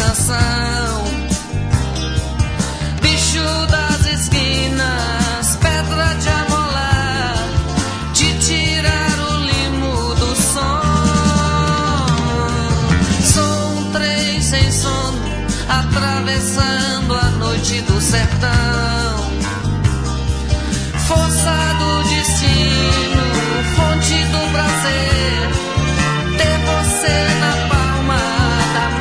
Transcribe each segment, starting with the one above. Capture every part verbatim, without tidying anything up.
coração. Bicho das esquinas, pedra de amolar, de tirar o limo do som. Sou um trem sem sono, atravessando a noite do sertão. Força do destino, fonte do prazer, ter você na palma da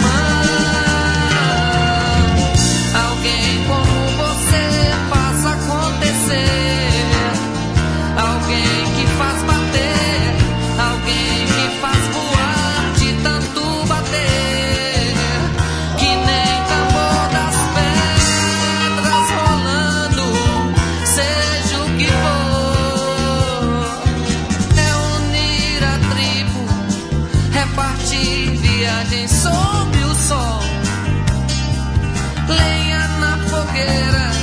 mão. Alguém como você faz acontecer, alguém que faz bater, alguém que faz voar de tanto bater, que nem tambor das pedras rolando, seja o que for. É unir a tribo, repartir viagem sob o sol, lenha na fogueira,